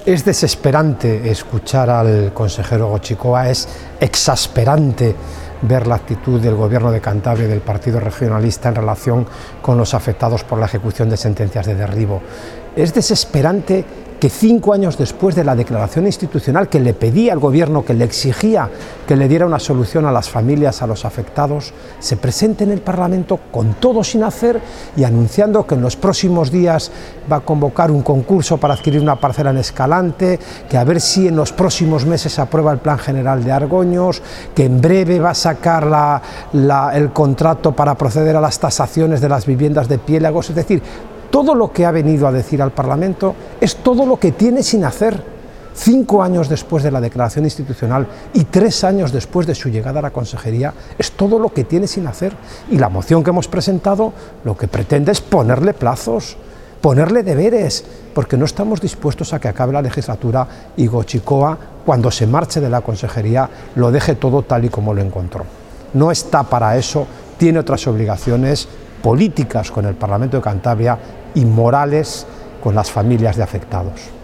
Es desesperante escuchar al consejero Goicoechea, es exasperante ver la actitud del Gobierno de Cantabria y del Partido Regionalista en relación con los afectados por la ejecución de sentencias de derribo. Es desesperante que 5 años después de la declaración institucional que le pedía al Gobierno, que le exigía que le diera una solución a las familias, a los afectados, se presente en el Parlamento con todo sin hacer y anunciando que en los próximos días va a convocar un concurso para adquirir una parcela en Escalante, que a ver si en los próximos meses se aprueba el Plan General de Argoños, que en breve va a sacar el contrato para proceder a las tasaciones de las viviendas de Piélagos, es decir, todo lo que ha venido a decir al Parlamento es todo lo que tiene sin hacer. 5 años después de la declaración institucional y 3 años después de su llegada a la consejería, es todo lo que tiene sin hacer. Y la moción que hemos presentado lo que pretende es ponerle plazos, ponerle deberes, porque no estamos dispuestos a que acabe la legislatura y Goicoechea, cuando se marche de la consejería, lo deje todo tal y como lo encontró. No está para eso, tiene otras obligaciones políticas con el Parlamento de Cantabria y morales con las familias de afectados.